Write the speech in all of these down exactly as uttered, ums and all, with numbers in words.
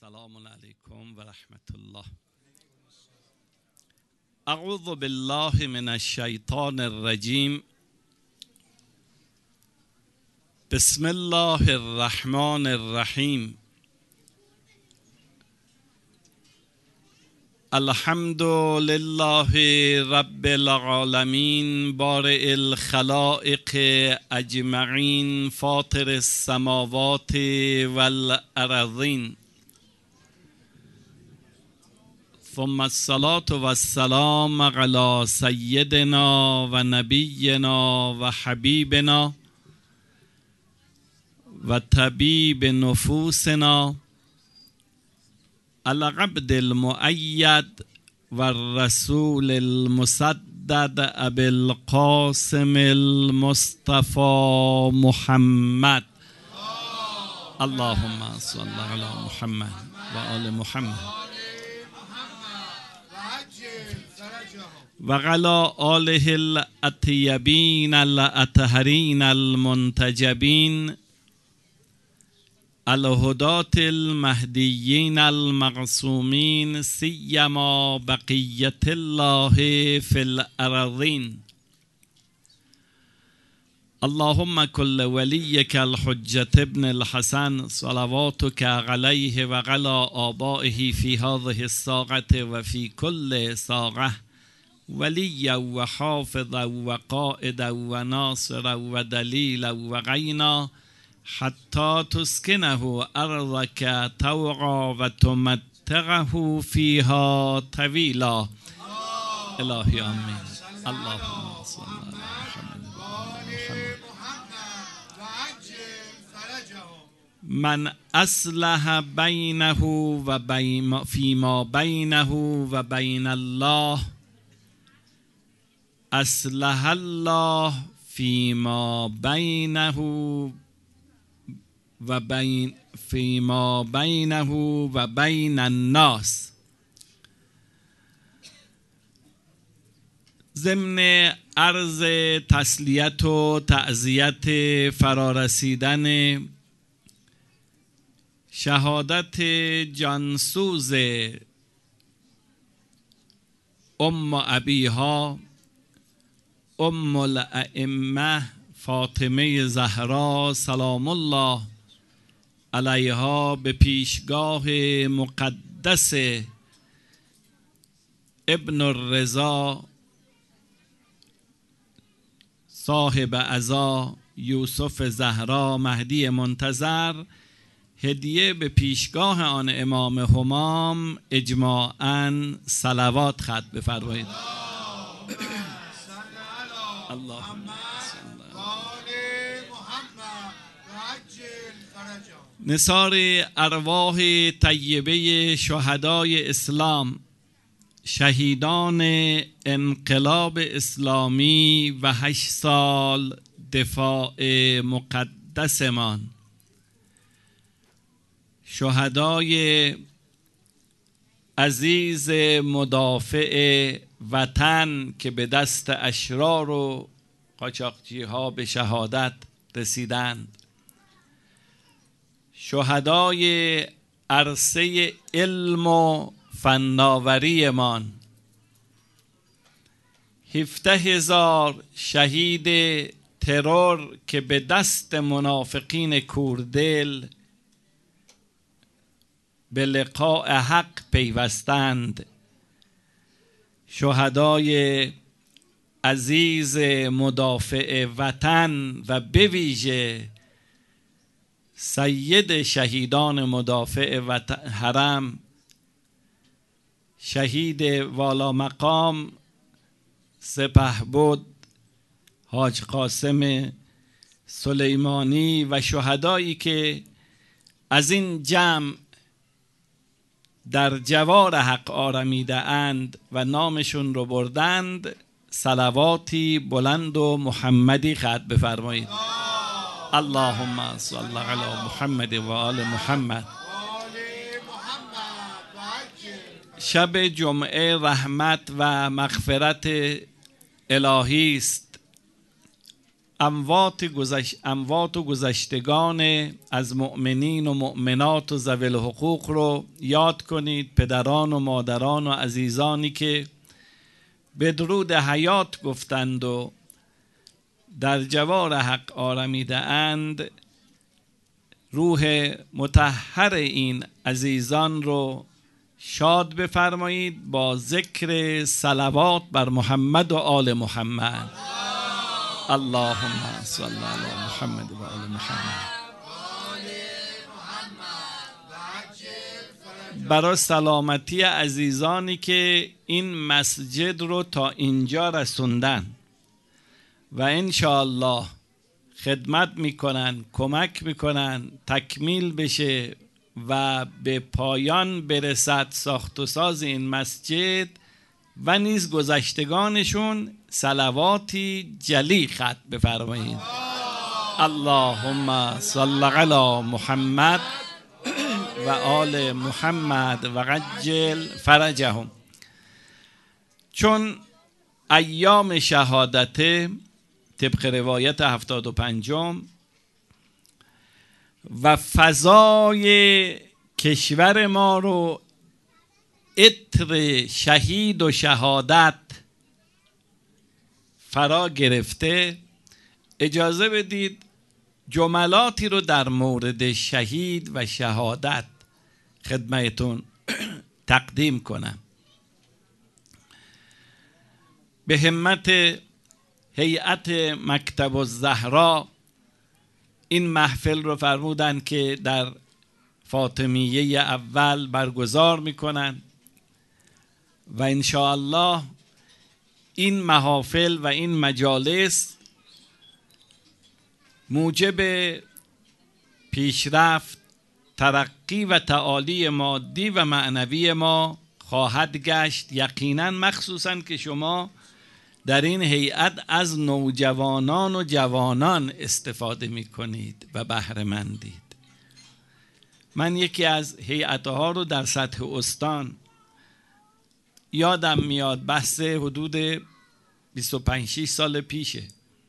السلام علیکم و رحمت الله. اعوذ بالله من الشیطان الرجیم. بسم الله الرحمن الرحیم. الحمد لله رب العالمین بارئ الخلائق اجمعین فاطر السماوات والارضین، ثم الصلاة والسلام على سیدنا و نبینا و حبیبنا و طبیب نفوسنا العبد المؤید و الرسول المسدد ابی القاسم المصطفى محمد. اللهم صل علی محمد و آل محمد و علی آله الاطیبین الاطهرین المنتجبین الهداة المهدیین المعصومین سیما بقیة الله فی الارضین. اللهم كل وليك الحجة ابن الحسن صلواتك عليه وعلى آبائه في هذه الساعة وفي كل ساعة وليا وحافظا وقائدا وناصرا ودليلا وعينا حتى تسكنه أرضك طوعا وتمتعه فيها طويلا. إلهي آمين. اللهم صل على محمد من أصلح بينه وبين فيما بينه وبين الله أصلح الله فيما بينه وبين فيما بينه وبين الناس. ضمن عرض تسلیت و تعزیت فرارسیدن شهادت جانسوز ام ابیها ام الائمه فاطمه زهرا سلام الله علیها به پیشگاه مقدس ابن الرضا صاحب عزا یوسف زهرا مهدی منتظر هدیه به پیشگاه آن امام همام اجماعاً صلوات ختم بفرمایید. اللهم نثار ارواح طیبه شهدای اسلام، شهیدان انقلاب اسلامی و هشت سال دفاع مقدسمان، شهدای عزیز مدافع وطن که به دست اشرار و قاچاقچی ها به شهادت رسیدند، شهدای عرصه علم و فناوری مان، هفده هزار شهید ترور که به دست منافقین کوردل به لقاء حق پیوستند، شهدای عزیز مدافع وطن و به ویژه سید شهیدان مدافع وطن حرم، شهید والا مقام سپهبد حاج قاسم سلیمانی و شهدایی که از این جمع در جوار حق آرمیده اند و نامشون رو بردند، صلواتی بلند و محمدی ختم بفرمایید. اللهم صل علی محمد و آل محمد. شب جمعه رحمت و مغفرت الهی است. اموات گذشت اموات و گذشتگان از مؤمنین و مؤمنات و ذوی الحقوق رو یاد کنید، پدران و مادران و عزیزانی که بدرود حیات گفتند و در جوار حق آرمیده اند. روح مطهر این عزیزان رو شاد بفرمایید با ذکر صلوات بر محمد و آل محمد. اللهم صل علی محمد و آل محمد. برای سلامتی عزیزانی که این مسجد رو تا اینجا رسوندن و انشاءالله خدمت میکنن، کمک میکنن تکمیل بشه و به پایان برسد ساخت و ساز این مسجد و نیز گذشتگانشون صلواتی جلی ختم بفرمایید. اللهم صل علی محمد و آل محمد و عجل فرجهم. چون ایام شهادت طبق روایت هفتاد و پنجم و فضای کشور ما رو عطر شهید و شهادت فرا گرفته، اجازه بدید جملاتی رو در مورد شهید و شهادت خدمتون تقدیم کنم. به همت هیئت مکتب الزهرا این محفل رو فرمودن که در فاطمیه اول برگزار میکنن و انشاءالله این محافل و این مجالس موجب پیشرفت، ترقی و تعالی مادی و معنوی ما خواهد گشت یقینا، مخصوصا که شما در این هیئت از نوجوانان و جوانان استفاده می کنید و بهره مندید. من یکی از هیئتها رو در سطح استان یادم میاد، بحث حدود بیست و پنج شش سال پیشه.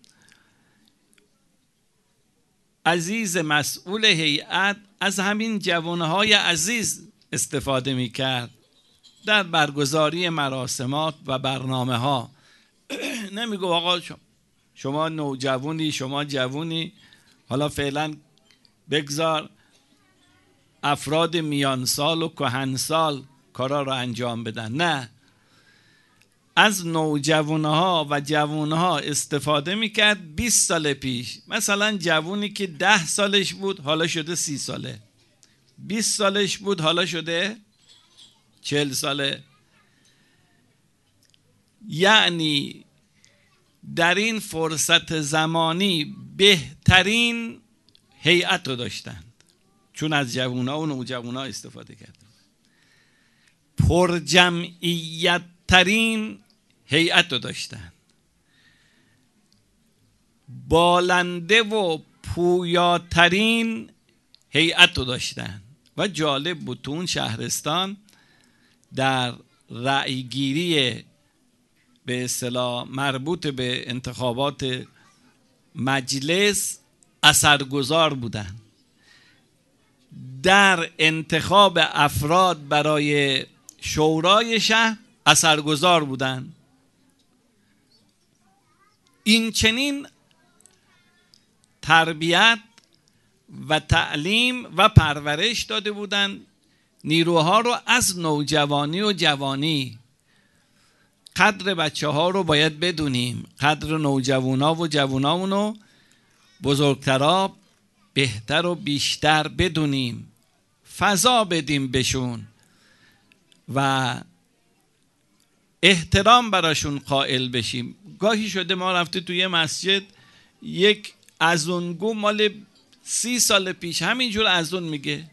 عزیز مسئول هیئت از همین جوانهای عزیز استفاده می کرد در برگزاری مراسمات و برنامه ها. نمیگو آقا شما نوجوانی، شما جوانی، حالا فعلا بگذار افراد میانسال و کهنسال کارا رو انجام بدن. نه، از نوجوانها و جوانها استفاده میکرد. بیست سال پیش مثلا جوانی که ده سالش بود حالا شده سی ساله، بیست سالش بود حالا شده چهل ساله. یعنی در این فرصت زمانی بهترین هیئت رو داشتند، چون از جوانها و نوجوانها استفاده کردند. پر جمعیت ترین هیئت رو داشتند، بالنده و پویاترین هیئت رو داشتند. و جالب بود تو اون شهرستان در رأیگیری به اصطلاح مربوط به انتخابات مجلس اثرگذار بودن. در انتخاب افراد برای شورای شهر اثرگذار بودن. این چنین تربیت و تعلیم و پرورش داده بودن نیروها رو از نوجوانی و جوانی. قدر بچه ها رو باید بدونیم، قدر نوجوانا و جوانامون رو بزرگترا بهتر و بیشتر بدونیم، فضا بدیم بهشون و احترام براشون قائل بشیم. گاهی شده ما رفته توی مسجد یک اذونگو مال سی سال پیش همینجور اذون میگه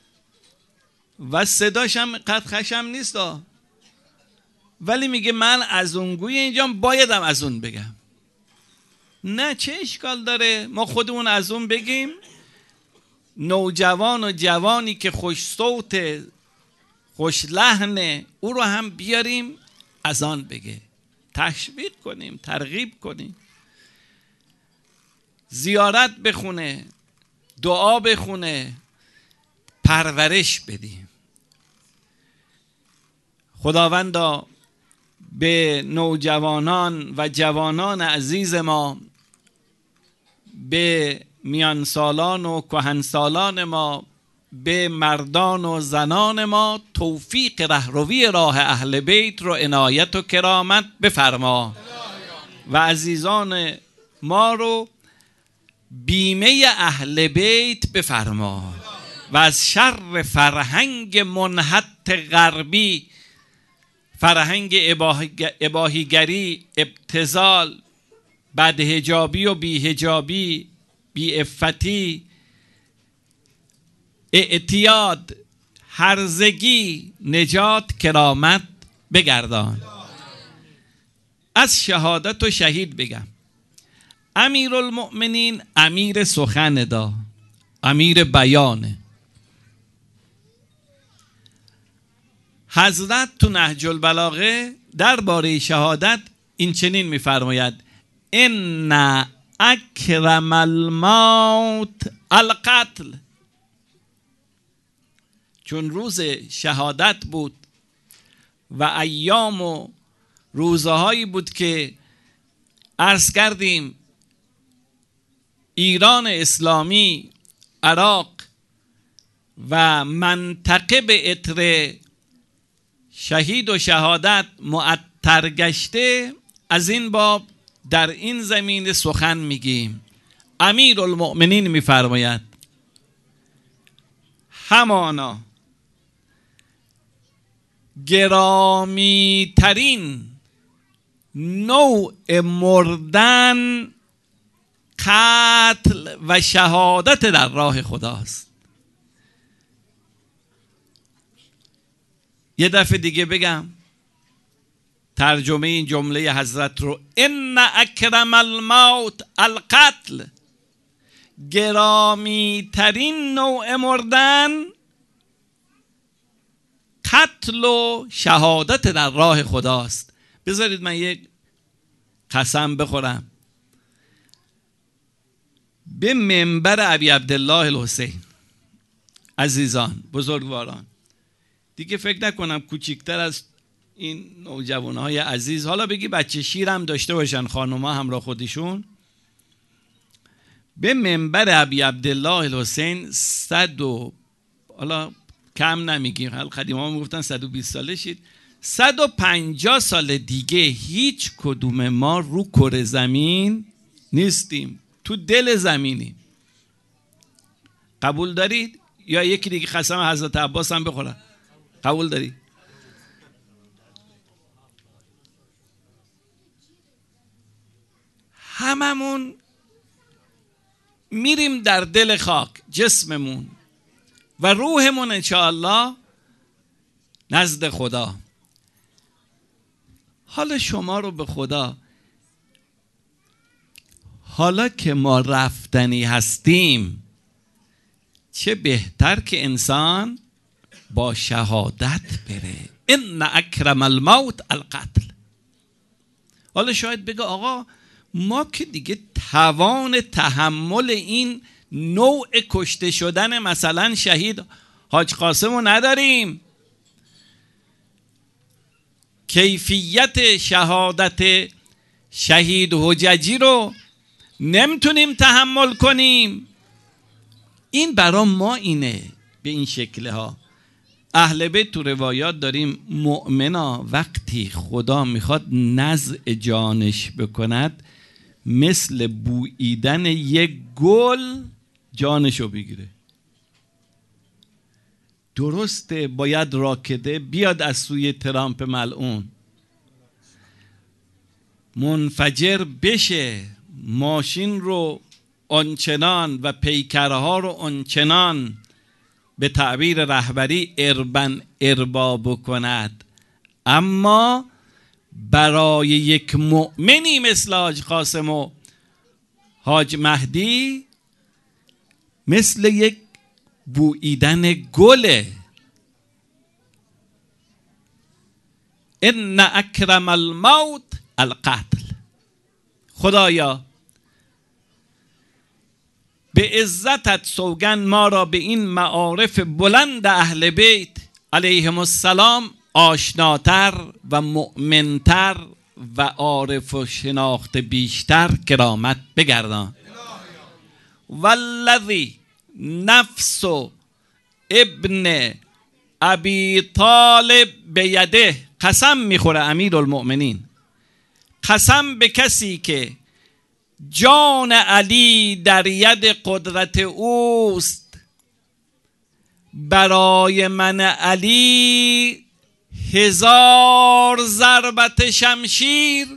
و صداش هم قد خشم نیست ها، ولی میگه من اذونگوی اینجا بایدم اذون بگم. نه، چه اشکال داره ما خودمون اذون بگیم؟ نوجوان و جوانی که خوش صوت خوش لحنه او رو هم بیاریم اذان بگه، تشویق کنیم، ترغیب کنیم. زیارت بخونه، دعا بخونه، پرورش بدیم. خداوندا به نوجوانان و جوانان عزیز ما، به میان سالان و کهن سالان ما، به مردان و زنان ما توفیق رهروی راه اهل بیت رو عنایت و کرامت بفرما و عزیزان ما رو بیمه اهل بیت بفرما و از شر فرهنگ منحط غربی، فرهنگ اباحیگری، ابتذال، بدحجابی و بیحجابی، بیعفتی، اعتیاد، هرزگی، نجات کرامت بگردان. از شهادت و شهید بگم، امیرالمؤمنین امیر سخن دا، امیر بیانه. حضرت تو نهج البلاغه درباره شهادت این چنین میفرماید: ان اکرم الموت القتل. چون روز شهادت بود و ایام و روزهایی بود که عرض کردیم ایران اسلامی، عراق و منطقه به عطر شهید و شهادت معطر گشته، از این باب در این زمین سخن میگیم. امیرالمؤمنین میفرماید همانا گرامی ترین نوع مردن قتل و شهادت در راه خداست. یه دفعه دیگه بگم ترجمه این جمله حضرت رو: ان اکرم الموت القتل. گرامی ترین نوع مردن قتل و شهادت در راه خداست. بذارید من یک قسم بخورم به منبر ابی عبدالله الحسین. عزیزان بزرگواران، دیگه فکر نکنم کوچکتر از این نوجوانهای عزیز، حالا بگی بچه شیرم داشته باشن خانوما همراه خودشون، به منبر ابی عبدالله الحسین صد و حالا کم نمیگیم، حالا قدیما میگفتن صد و بیست ساله شید، صد و پنجاه سال دیگه هیچ کدوم ما رو کره زمین نیستیم، تو دل زمینیم. قبول دارید؟ یا یکی دیگه قسم حضرت عباس هم بخورن؟ قبول دارید؟ هممون میریم در دل خاک، جسممون و روحمون انشاءالله نزد خدا. حالا شما رو به خدا، حالا که ما رفتنی هستیم، چه بهتر که انسان با شهادت بره. ان اکرم الموت القتل. حالا شاید بگه آقا ما که دیگه توان تحمل این نوع کشته شدن مثلا شهید حاج قاسم رو نداریم، کیفیت شهادت شهید حججی رو نمیتونیم تحمل کنیم. این برا ما اینه به این شکله ها. اهل بیت تو روایات داریم مؤمنا وقتی خدا میخواد نزع جانش بکند مثل بوییدن یک گل جانشو بگیره. درسته باید راکده بیاد از سوی ترامپ ملعون، منفجر بشه، ماشین رو آنچنان و پیکرها رو آنچنان به تعبیر رهبری اربن اربا بکند، اما برای یک مؤمنی مثل حاج قاسم و حاج مهدی مثل یک بوییدن گله. ان اکرم الموت القتل. خدایا به عزتت سوگند ما را به این معارف بلند اهل بیت علیهم السلام آشناتر و مؤمنتر و عارف و شناخت بیشتر کرامت بگردان. والذی نفس ابن ابی طالب بیده، قسم میخوره امیر المؤمنین، قسم به کسی که جان علی در ید قدرت اوست، برای من علی هزار ضربت شمشیر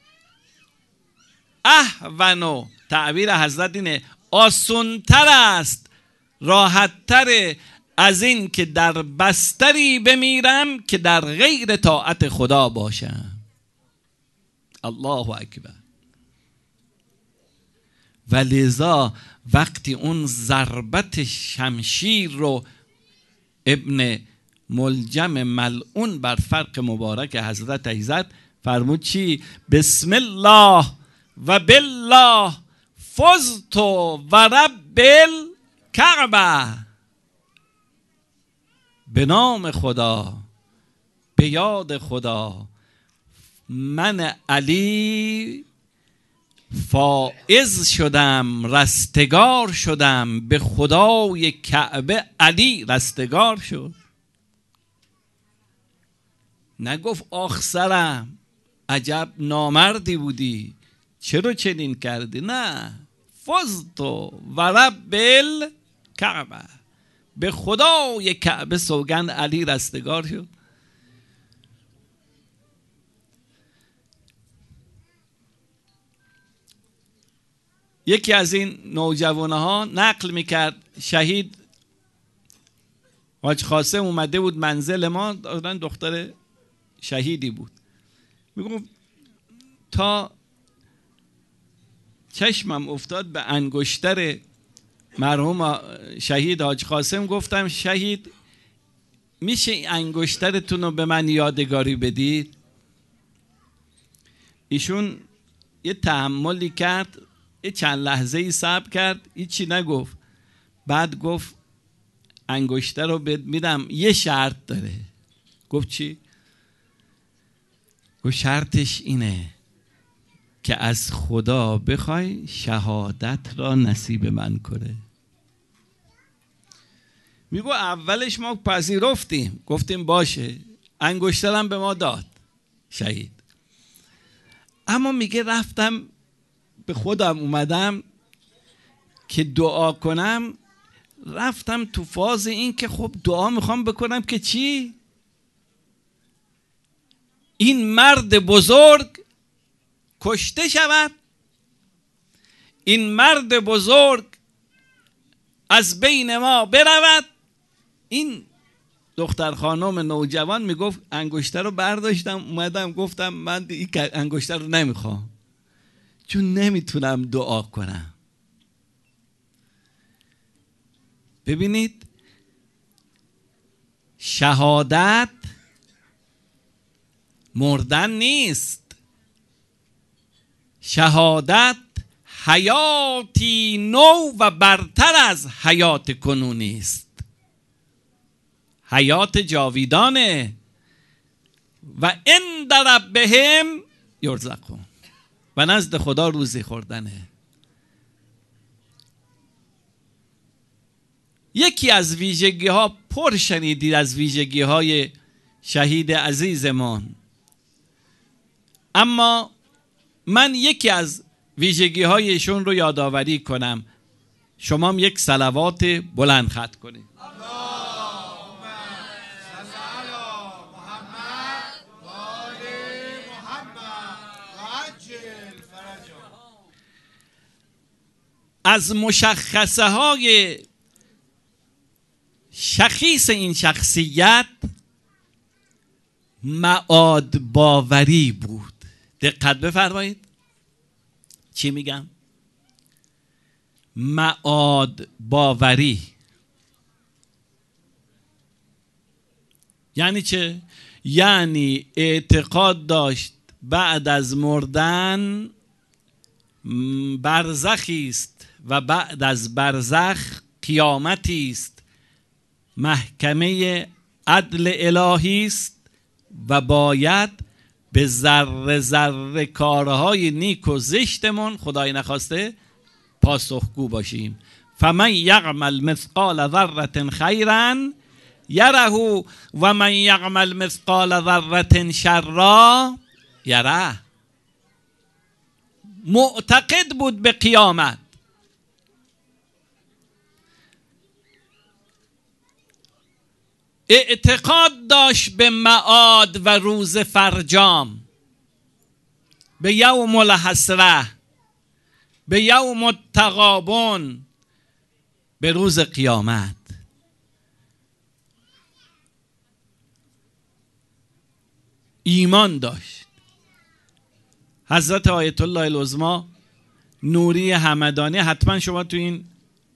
اهونو، تعبیر حضرت اینه، آسان‌تر است، راحت‌تر از این که در بستری بمیرم که در غیر طاعت خدا باشم. الله اکبر. ولذا وقتی اون ضربت شمشیر رو ابن ملجم ملعون بر فرق مبارک حضرت ایزد فرمود چی؟ بسم الله و بالله فزت و رب الکعبه، به نام خدا، به یاد خدا، من علی فائز شدم، رستگار شدم، به خدای کعبه علی رستگار شد. نگفت آخ سرم عجب نامردی بودی چرا چنین کردی، نه، فزت و رب الکعبه، به خدای کعبه سوگند علی رستگار شد. یکی از این نوجوانه ها نقل میکرد، شهید حاج قاسم اومده بود منزل ما، دختر شهیدی بود، میگفت تا چشمم افتاد به انگشتر مرحوم شهید حاج قاسم، گفتم شهید میشه این انگشترتون رو به من یادگاری بدید؟ ایشون یه تحملی کرد، یه چند لحظه ای صبر کرد، هیچی نگفت، بعد گفت انگشتر رو بهت میدم، یه شرط داره. گفت چی؟ گفت شرطش اینه که از خدا بخوای شهادت را نصیب من کنه. میگو اولش ما پذیرفتیم، گفتیم باشه، انگشترم به ما داد شهید، اما میگه رفتم به خودم اومدم که دعا کنم، رفتم تو فاز این که خب دعا میخوام بکنم که چی؟ این مرد بزرگ کشته شود، این مرد بزرگ از بین ما برود. این دختر خانم نوجوان میگفت انگشتر رو برداشتم اومدم گفتم من این انگشتر رو نمیخوام چون نمیتونم دعا کنم. ببینید شهادت مردن نیست، شهادت حیاتی نو و برتر از حیات کنونی است، حیات جاویدانه و عند ربهم یرزقون، و نزد خدا روزی خوردنه. یکی از ویژگی ها، پر شنیدید از ویژگی های شهید عزیزمان، اما من یکی از ویژگی هایشون رو یادآوری کنم، شما هم یک صلوات بلند خط کنید. از مشخصه های شخیص این شخصیت معاد باوری بود. دقت بفرمایید چی میگم؟ معاد باوری یعنی چه؟ یعنی اعتقاد داشت بعد از مردن برزخی است و بعد از برزخ قیامتی است، محکمه عدل الهی است و باید به ذره ذره کارهای نیک و زشتمون خدای نخواسته پاسخگو باشیم. فمن یعمل مثقال ذره خیرا یره و من یعمل مثقال ذره شرا یره. معتقد بود به قیامت، اعتقاد داشت به معاد و روز فرجام، به یوم الحسره، به یوم التغابن، به روز قیامت. ایمان داشت. حضرت آیت الله العظمی نوری همدانی، حتما شما تو این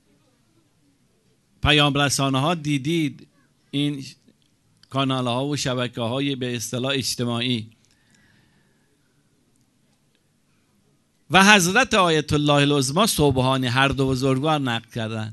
پیام رسانه ها دیدید، این کانال ها و شبکه های به اصطلاح اجتماعی، و حضرت آیت الله العظمی سبحانی هر دو بزرگوار نقل کردن.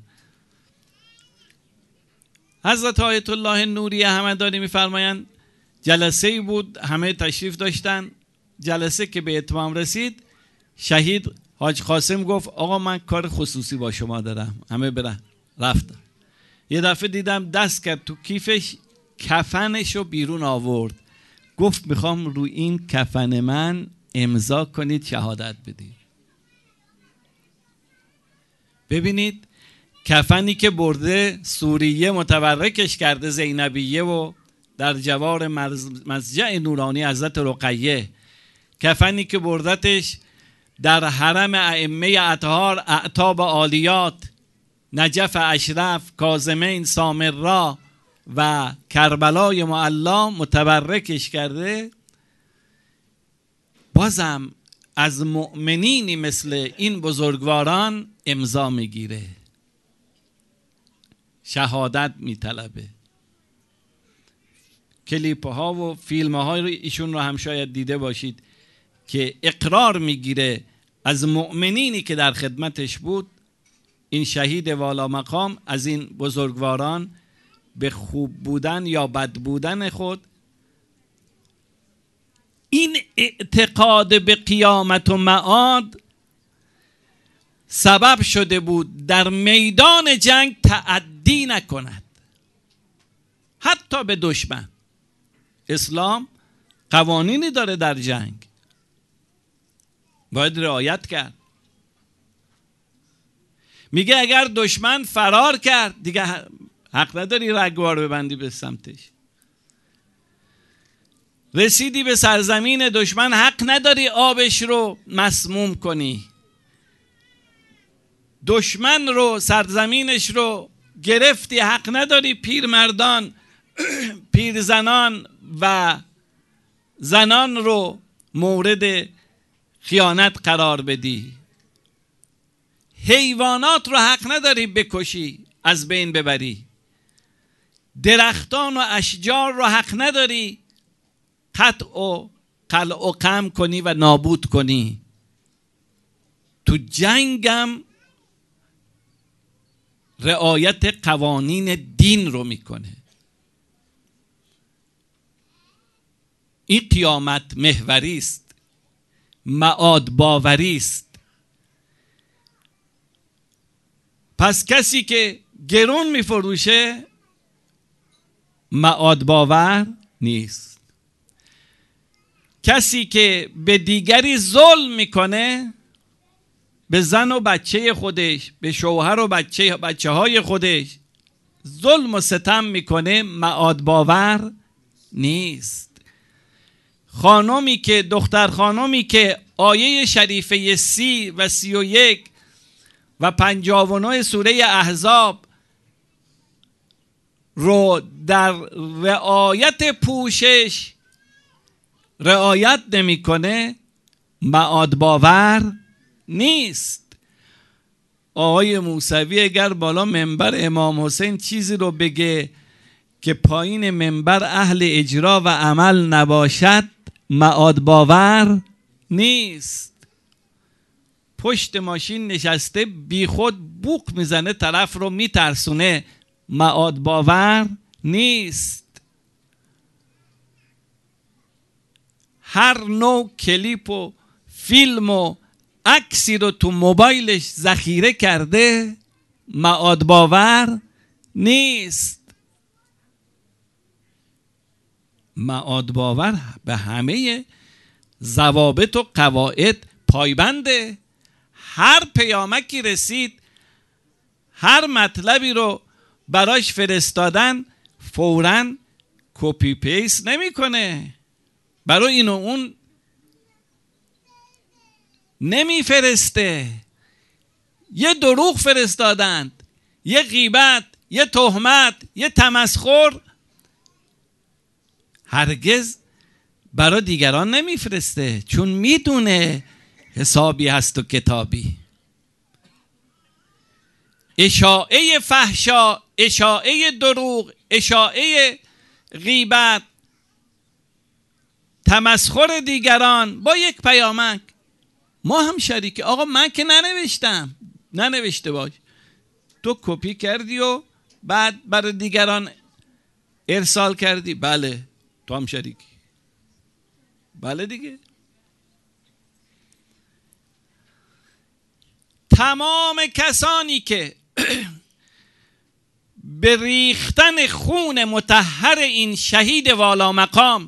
حضرت آیت الله نوری همدانی میفرمایند جلسه بود، همه تشریف داشتن. جلسه که به اتمام رسید، شهید حاج قاسم گفت آقا من کار خصوصی با شما دارم، همه برن. رفتم. یه دفعه دیدم دست کرد تو کیفش، کفنشو بیرون آورد، گفت میخوام روی این کفن من امضا کنید شهادت بدید. ببینید کفنی که برده سوریه متبرکش کرده زینبیه و در جوار مسجع نورانی حضرت رقیه، کفنی که بردتش در حرم ائمه اطهار اعتاب عالیات، نجف اشرف، کاظمین، سامرا و کربلای معلا متبرکش کرده، بازم از مؤمنینی مثل این بزرگواران امضا میگیره، شهادت میطلبه. کلیپ ها و فیلم های رو ایشون رو هم شاید دیده باشید که اقرار میگیره از مؤمنینی که در خدمتش بود. این شهید والا مقام از این بزرگواران به خوب بودن یا بد بودن خود، این اعتقاد به قیامت و معاد سبب شده بود در میدان جنگ تعدی نکند، حتی به دشمن. اسلام قوانینی داره در جنگ، باید رعایت کرد. میگه اگر دشمن فرار کرد دیگه حق نداری رگبار ببندی به سمتش. رسیدی به سرزمین دشمن حق نداری آبش رو مسموم کنی. دشمن رو، سرزمینش رو گرفتی، حق نداری پیرمردان، پیرزنان و زنان رو مورد خیانت قرار بدی. حیوانات رو حق نداری بکشی، از بین ببری. درختان و اشجار رو حق نداری قطع و قلع و قم کنی و نابود کنی. تو جنگم رعایت قوانین دین رو میکنه. این قیامت محوری است، معاد باوری است. پس کسی که گرون میفروشه معاد باور نیست. کسی که به دیگری ظلم میکنه، به زن و بچه خودش، به شوهر و بچه بچه های خودش ظلم و ستم میکنه، معاد باور نیست. خانمی که دختر خانمی که آیه شریفه سی و سی و یک و پنجاه و نه سوره احزاب رو در رعایت پوشش رعایت نمی کنه، معاد باور نیست. آقای موسوی اگر بالا منبر امام حسین چیزی رو بگه که پایین منبر اهل اجرا و عمل نباشد، معاد باور نیست. پشت ماشین نشسته بی خود بوق میزنه طرف رو میترسونه، معاد باور نیست. هر نوع کلیپ و فیلم و عکسی رو تو موبایلش ذخیره کرده، معاد باور نیست. معاد باور به همه ضوابط و قواعد پایبنده. هر پیامکی رسید، هر مطلبی رو براش فرستادن، فوراً کپی پیست نمیکنه، برای اینو اون نمیفرسته. یه دروغ فرستادند، یه غیبت، یه تهمت، یه تمسخر، هرگز برای دیگران نمیفرسته، چون میدونه حسابی هست و کتابی. اشاعه فحشا، اشاعه دروغ، اشاعه غیبت، تمسخر دیگران با یک پیامک ما هم شریک. آقا من که ننوشتم، ننوشته باش، تو کپی کردی و بعد برای دیگران ارسال کردی، بله تو هم شریکی. بله دیگه. تمام کسانی که به ریختن خون مطهر این شهید والا مقام،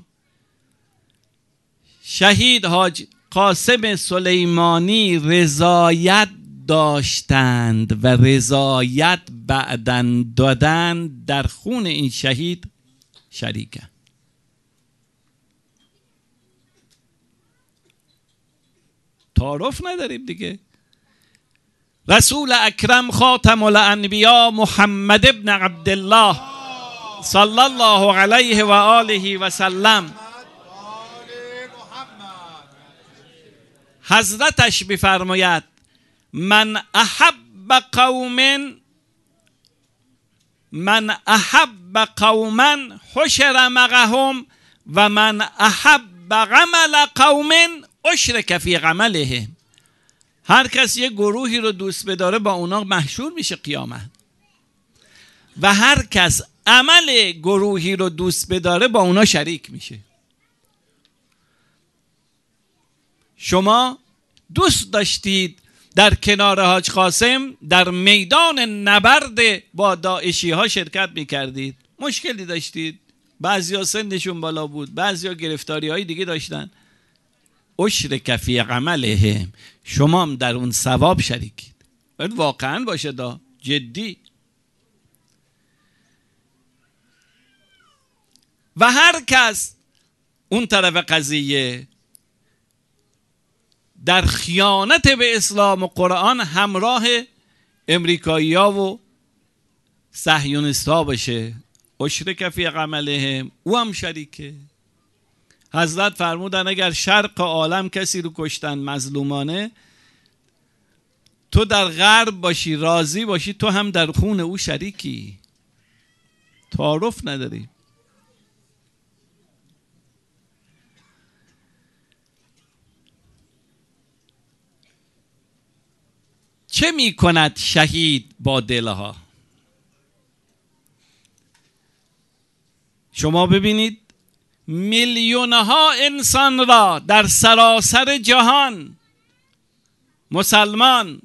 شهید حاج قاسم سلیمانی رضایت داشتند و رضایت بعداً دادند، در خون این شهید شریکند. تعارف نداریم دیگه. رسول اکرم خاتم الانبیا محمد ابن عبدالله صلی الله علیه و آله و سلم، حضرتش بفرماید من احب قوم من احب قوما حشر معهم و من احب عمل قوم اشرک فی عملهم. هر کس یه گروهی رو دوست بداره با اونا محشور میشه قیامت، و هر کس عمل گروهی رو دوست بداره با اونا شریک میشه. شما دوست داشتید در کنار حاج قاسم در میدان نبرد با داعشی ها شرکت میکردید، مشکلی داشتید، بعضی ها سنشون بالا بود، بعضی ها گرفتاری های دیگه داشتن، اشرک فی عملهم، شما هم در اون ثواب شریکید. باید واقعا باشه، دا جدی. و هر کس اون طرف قضیه در خیانت به اسلام و قرآن همراه امریکایی ها و صهیونیست ها باشه، اشرک فی عملهم، او هم شریکه. حضرت فرمودن اگر شرق عالم کسی رو کشتن مظلومانه، تو در غرب باشی راضی باشی، تو هم در خون او شریکی. تعارف نداری. چه می کند شهید با دلها؟ شما ببینید میلیون ها انسان را در سراسر جهان، مسلمان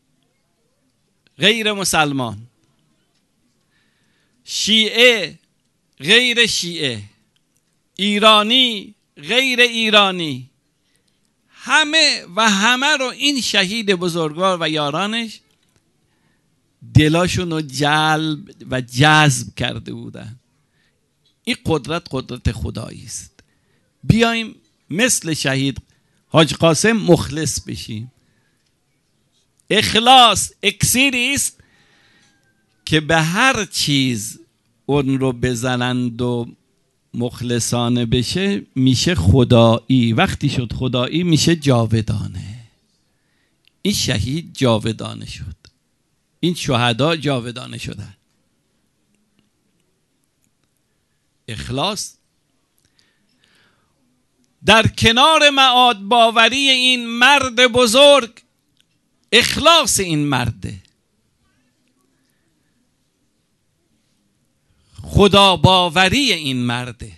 غیر مسلمان، شیعه غیر شیعه، ایرانی غیر ایرانی، همه و همه رو این شهید بزرگوار و یارانش دلاشون رو جلب و جذب کرده بودن. این قدرت قدرت خدایی است. بیایم مثل شهید حاج قاسم مخلص بشیم. اخلاص اکسیری است که به هر چیز اون رو بزنند و مخلصانه بشه میشه خدایی. وقتی شد خدایی میشه جاودانه. این شهید جاودانه شد، این شهدا جاودانه شدن. اخلاص در کنار معاد باوری این مرد بزرگ اخلاص این مرده، خدا باوری این مرده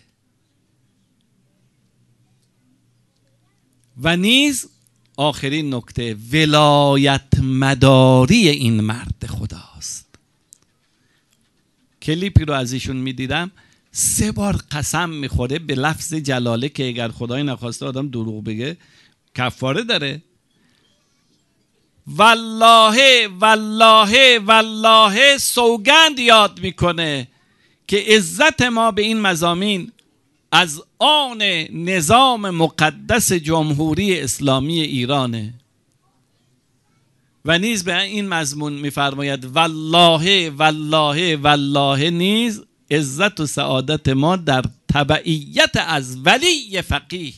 و نیز آخرین نکته ولایت مداری این مرد خداست. کلیپی رو از ایشون میدیدم سه بار قسم میخوره به لفظ جلاله که اگر خدای نخواسته آدم دروغ بگه کفاره داره. والله والله والله سوگند یاد میکنه که عزت ما به این مضامین از آن نظام مقدس جمهوری اسلامی ایرانه و نیز به این مضمون میفرماید والله والله والله نیز عزت و سعادت ما در تبعیت از ولی فقیه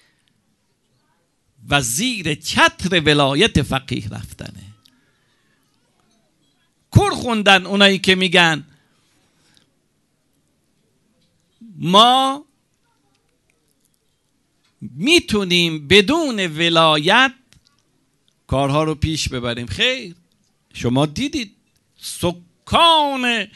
و زیر چتر ولایت فقیه رفتنه. کور خوندن اونایی که میگن ما میتونیم بدون ولایت کارها رو پیش ببریم. خیر، شما دیدید سکان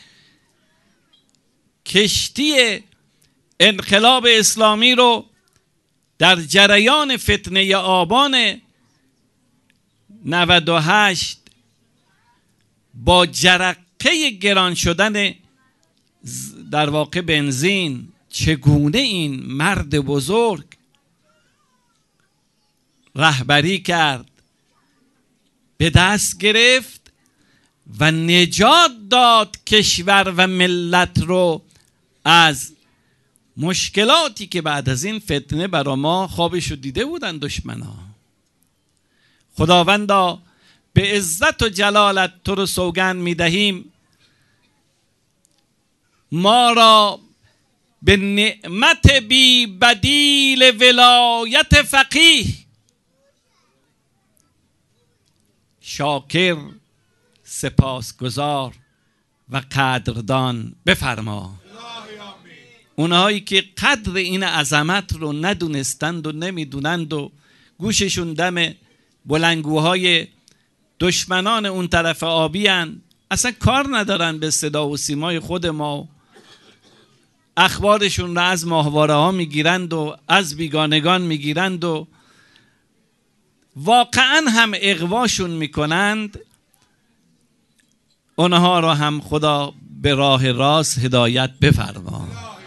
کشتی انقلاب اسلامی رو در جریان فتنه آبان نود و هشت با جرقه گران شدن در واقع بنزین چگونه این مرد بزرگ رهبری کرد، به دست گرفت و نجات داد کشور و ملت رو از مشکلاتی که بعد از این فتنه برا ما خوابشو دیده بودن دشمنا. خداوندا به عزت و جلالت تو رو سوگند میدهیم ما را به نعمت بی بدیل ولایت فقیه شاکر، سپاسگزار و قدردان بفرما. اونهایی که قدر این عظمت رو ندونستند و نمیدونند و گوششون دم بلنگوهای دشمنان اون طرف آبی هن، اصلا کار ندارن به صدا و سیمای خود ما، اخبارشون رو از ماهواره ها میگیرند و از بیگانگان میگیرند و واقعا هم اغواشون میکنند. اونها رو هم خدا به راه راست هدایت بفرما.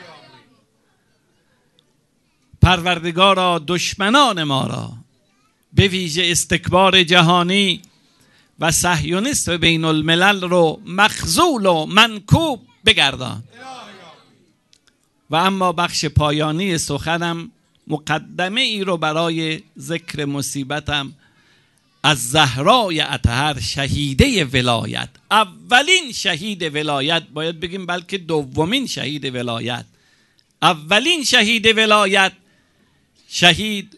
پروردگارا دشمنان ما را به ویژه استکبار جهانی و صهیونیست و بین الملل رو مخذول و منکوب بگردان. و اما بخش پایانی سخنم مقدمه ای رو برای ذکر مصیبتم از زهرای اطهر شهیده ولایت، اولین شهید ولایت باید بگیم، بلکه دومین شهید ولایت. اولین شهید ولایت شهید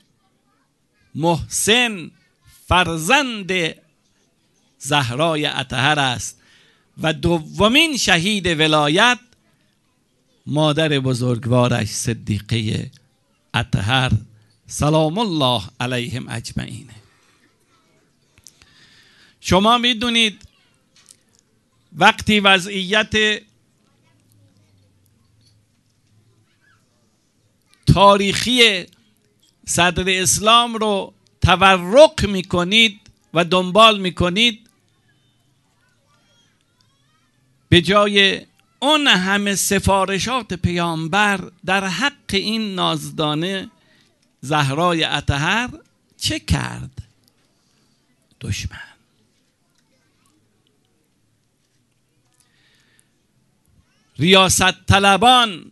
محسن فرزند زهرای اطهر است و دومین شهید ولایت مادر بزرگوارش صدیقه اطهر سلام الله علیهم اجمعین. شما میدونید وقتی وضعیت تاریخی صدر اسلام رو تورق میکنید و دنبال میکنید، به جای اون همه سفارشات پیامبر در حق این نازدانه زهرای اطهر چه کرد دشمن؟ ریاست طلبان،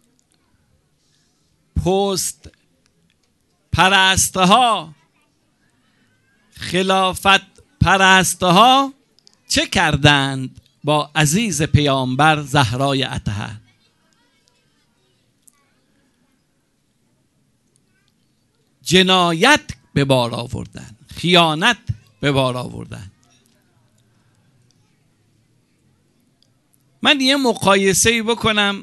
پست پرستها، خلافت پرستها چه کردند با عزیز پیامبر زهرای اطهر؟ جنایت به بار آوردن، خیانت به بار آوردن. من یه مقایسه‌ای بکنم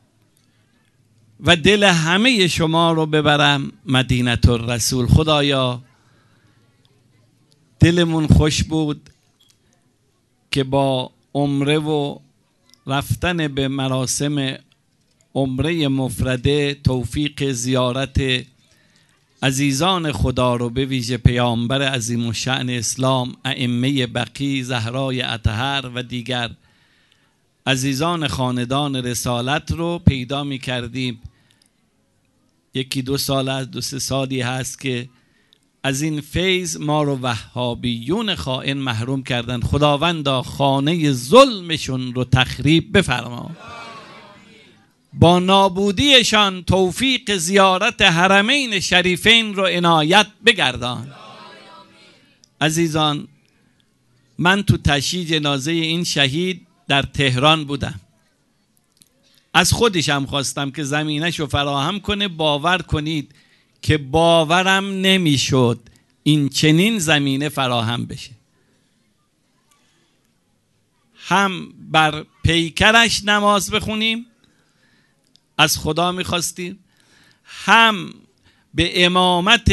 و دل همه شما رو ببرم مدینه الرسول. خدایا دلمون خوش بود که با عمره و رفتن به مراسم عمره مفرده توفیق زیارت عزیزان خدا رو به ویژه پیامبر عظیم الشأن اسلام، ائمه بقی، زهرای اطهر و دیگر عزیزان خاندان رسالت رو پیدا می کردیم. یکی دو سال از دو سه سالی هست که از این فیض ما رو وهابیون خائن محروم کردن. خداوندا خانه ظلمشون رو تخریب بفرما، با نابودیشان توفیق زیارت حرمین شریفین رو عنایت بگردان. عزیزان، من تو تشییع جنازه این شهید در تهران بودم. از خودشم خواستم که زمینش رو فراهم کنه. باور کنید که باورم نمیشد این چنین زمینه فراهم بشه. هم بر پیکرش نماز بخونیم، از خدا میخواستیم، هم به امامت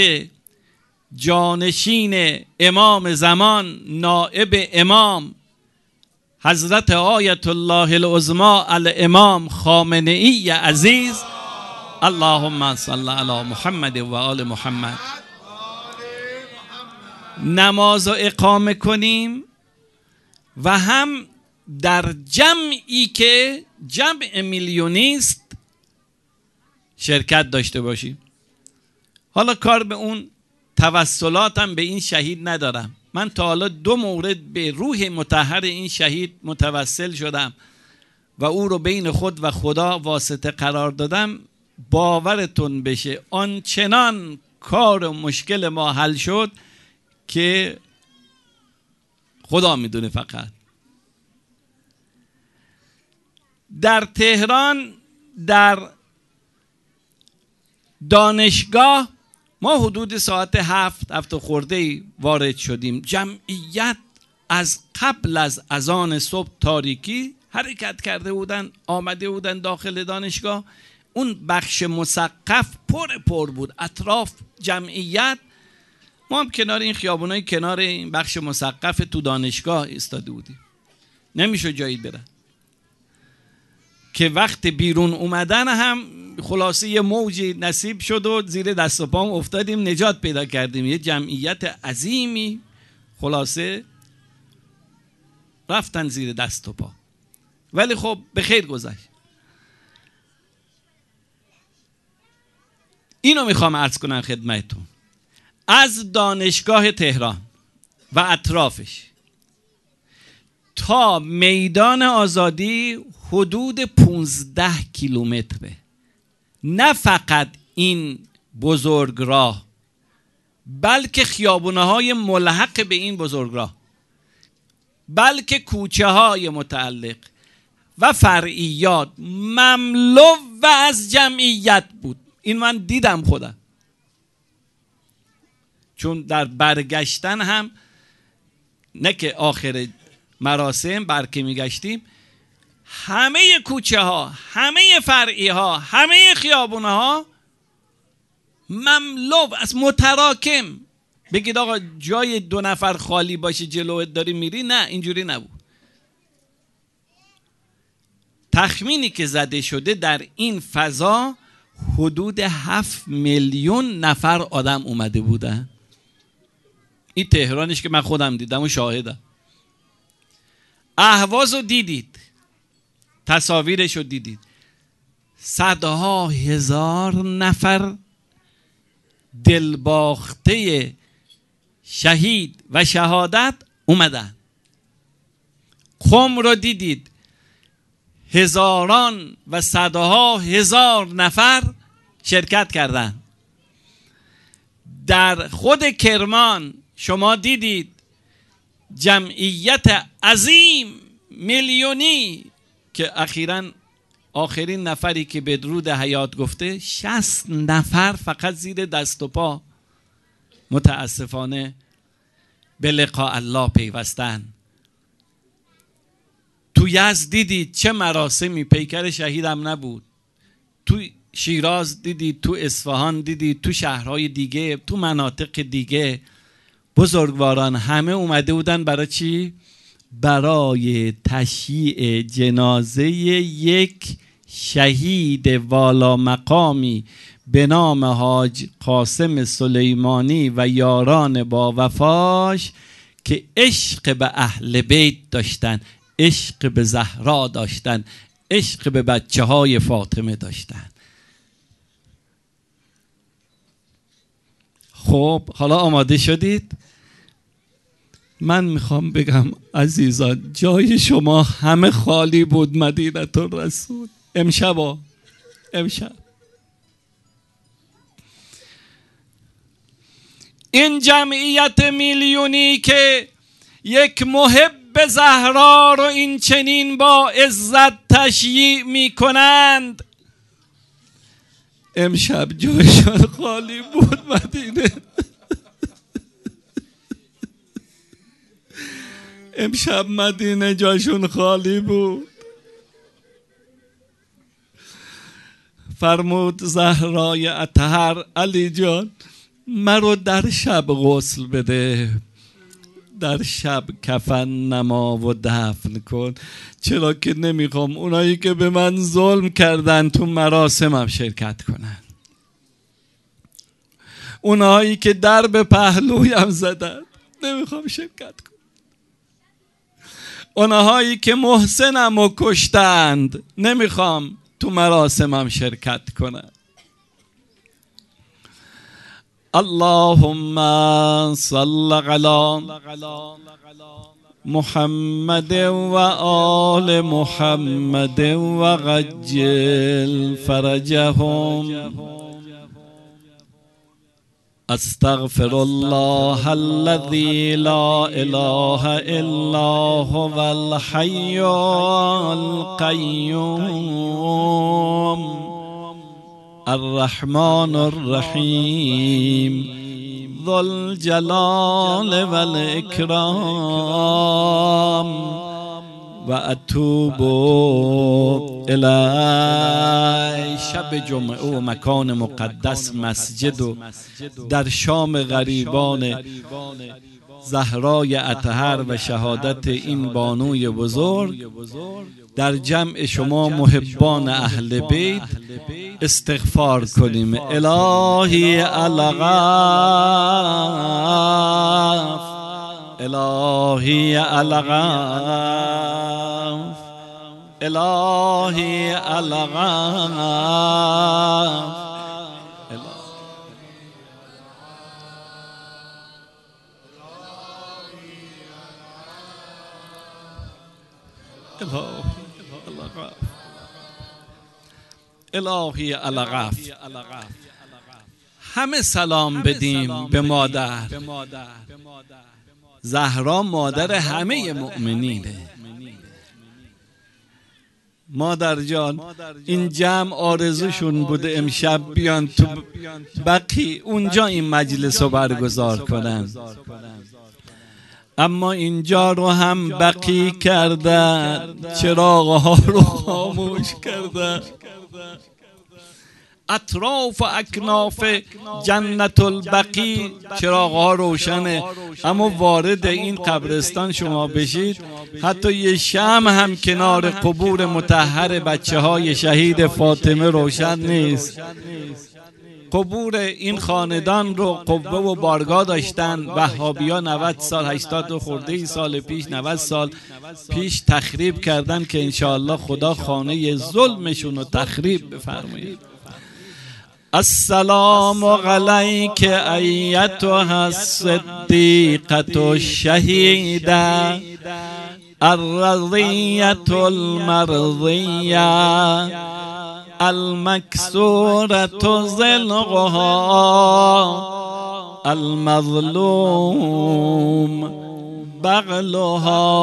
جانشین امام زمان نائب امام حضرت آیت الله العظمی الامام خامنه‌ای عزیز، اللهم صل علی محمد و آل محمد، نماز و اقامه کنیم و هم در جمعی که جمع میلیونیست شرکت داشته باشیم. حالا کار به اون توسلاتم به این شهید ندارم. من تا حالا دو مورد به روح مطهر این شهید متوسل شدم و او رو بین خود و خدا واسطه قرار دادم. باورتون بشه آنچنان کار و مشکل ما حل شد که خدا میدونه. فقط در تهران در دانشگاه ما حدود ساعت هفت هفت خورده وارد شدیم. جمعیت از قبل از اذان صبح تاریکی حرکت کرده بودن، آمده بودن داخل دانشگاه. اون بخش مسقف پر پر بود، اطراف جمعیت. ما هم کنار این خیابونای کنار این بخش مسقف تو دانشگاه ایستاده بودیم، نمیشه جایی برن. که وقت بیرون اومدن هم خلاصه یه موجی نصیب شد و زیر دست و پام افتادیم، نجات پیدا کردیم. یه جمعیت عظیمی خلاصه رفتن زیر دست و پا، ولی خب به خیر گذشت. اینو میخوام عرض کنم خدمتتون. از دانشگاه تهران و اطرافش تا میدان آزادی حدود پونزده کیلومتره. نه فقط این بزرگراه، بلکه خیابونه های ملحق به این بزرگراه، بلکه کوچه های متعلق و فرعیات مملو و از جمعیت بود. این من دیدم خودم، چون در برگشتن هم نه که آخر مراسم برکه میگشتیم، همه کوچه ها، همه فرعی ها، همه خیابونه ها مملو از متراکم. بگید آقا جای دو نفر خالی باشه جلوت داری میری، نه اینجوری نبود. تخمینی که زده شده در این فضا حدود هفت میلیون نفر آدم اومده بودن. این تهرانش که من خودم دیدم و شاهدم. اهواز رو دیدید، تصاویرش رو دیدید. صدها هزار نفر دلباخته شهید و شهادت اومدن. قم رو دیدید، هزاران و صدها هزار نفر شرکت کردن. در خود کرمان شما دیدید جمعیت عظیم میلیونی که اخیراً آخرین نفری که بدرود حیات گفته شصت نفر فقط زیر دست و پا متاسفانه به لقاء الله پیوستن. تو یزد دیدید چه مراسمی، پیکر شهیدم نبود. تو شیراز دیدید، تو اصفهان دیدید، تو شهرهای دیگه، تو مناطق دیگه بزرگواران همه اومده بودن برای چی؟ برای تشییع جنازه یک شهید والا مقامی به نام حاج قاسم سلیمانی و یاران با وفاش که عشق به اهل بیت داشتن، عشق به زهرا داشتن، عشق به بچه های فاطمه داشتن. خب حالا آماده شدید؟ من میخوام بگم عزیزان جای شما همه خالی بود مدینه الرسول. امشب امشب این جمعیت میلیونی که یک محب زهرا رو این چنین با عزت تشییع میکنند، امشب جایشان خالی بود مدینه. امشب مدینه جاشون خالی بود. فرمود زهرای اطهر علی جان مرا در شب غسل بده، در شب کفن نما و دفن کن، چرا که نمیخوام اونایی که به من ظلم کردن تو مراسمم شرکت کنن، اونایی که در به پهلویم زدن نمیخوام شرکت کنن، اونهایی که محسنم و کشتند نمیخوام تو مراسمم شرکت کنن. اللهم صل علی محمد و آل محمد و عجل فرجهم. استغفر الله الذي لا اله الا هو الحي القيوم الرحمن الرحيم ذو الجلال والإكرام وأتوب إليه. شب جمعه و مکان مقدس مسجد و در شام غریبان زهرای اطهر و شهادت این بانوی بزرگ در جمع شما محبان اهل بیت استغفار کنیم. الهی الغاف، الهی الغاف، الهی الغاف. الهی الغاف. همه سلام بدیم به مادر. زهرا مادر همه مؤمنینه. مادر جان این جمع آرزوشون بوده امشب بیان تو بقی اونجا این مجلس رو برگزار کنن، اما اینجا رو هم بقی کردن، چراغ‌ها رو خاموش کردن. اطراف و اکناف جنت البقی چراغ‌ها روشنه، اما وارد این قبرستان شما بشید حتی یه شمع هم کنار قبور مطهر بچه های شهید فاطمه روشن نیست. قبور این خاندان رو قوه و بارگاه داشتن. وهابی‌ها نود سال هشتاد خورده سال پیش نود سال پیش تخریب کردن که انشاءالله خدا خانه ظلمشون رو تخریب بفرماید. السلام علیک ایتها الصدیقة الشهیدة الرضیة المرضیة المکسورة ضلعها المظلوم بغلها.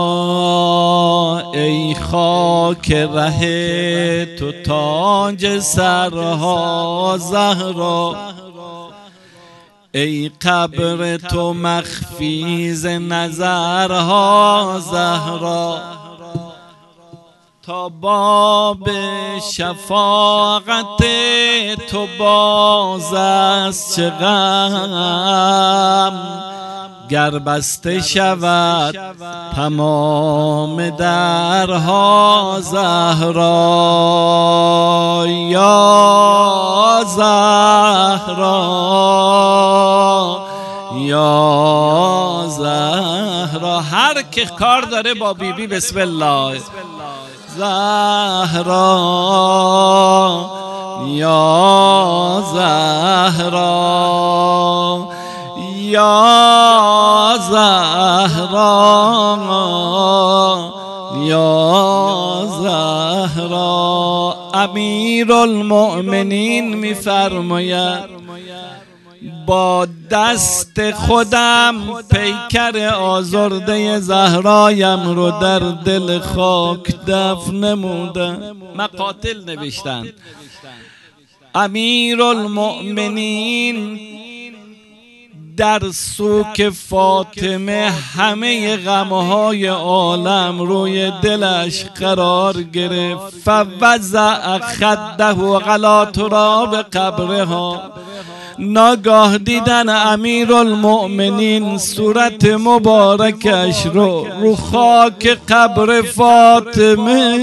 ای خاک ره تو تاج سرها زهرا، ای قبر تو مخفیز نظرها زهرا. تا باب شفاعت تو باز است چه غم، گر بسته شود تمام درها زهرا یا زهرا یا زهرا. هر که کار داره با بیبی بی بسم الله. زهرا یا زهرا یا زهرا یا زهرا. امیرالمؤمنین میفرماید با دست خودم پیکر آزرده زهرایم رو در دل خاک دفن نمودم. مقاتل نوشتند امیرالمؤمنین در سوک فاطمه همه غمهای عالم روی دلش قرار گرفت. فوضع خده علی تراب قبرها. ناگاه دیدن امیرالمؤمنین صورت مبارکش رو رو خاک قبر فاطمه.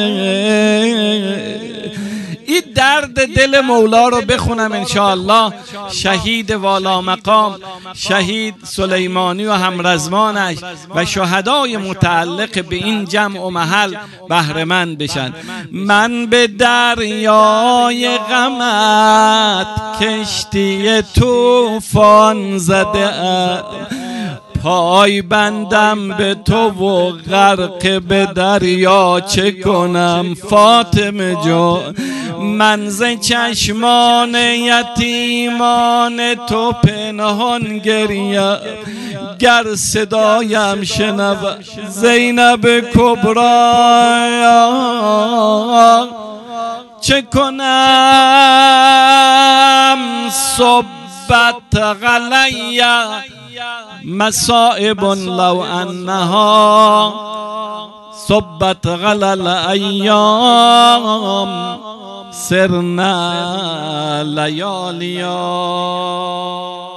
این درد دل مولا رو بخونم انشاءالله. شهید والا مقام شهید سلیمانی و همرزمانش و شهدای متعلق به این جمع و محل بهره مند بشن. من به دریای غمت کشتی طوفان زده ام، پای بندم به تو و غرق به دریا چه کنم فاطمه جان. من ز چشمان یتیمان تو پنهان گریه، گر صدایم شنود زینب کبرا چه کنم. صبت غلی مصائب لو انها صبت غلل ایام سرنا لیالیا.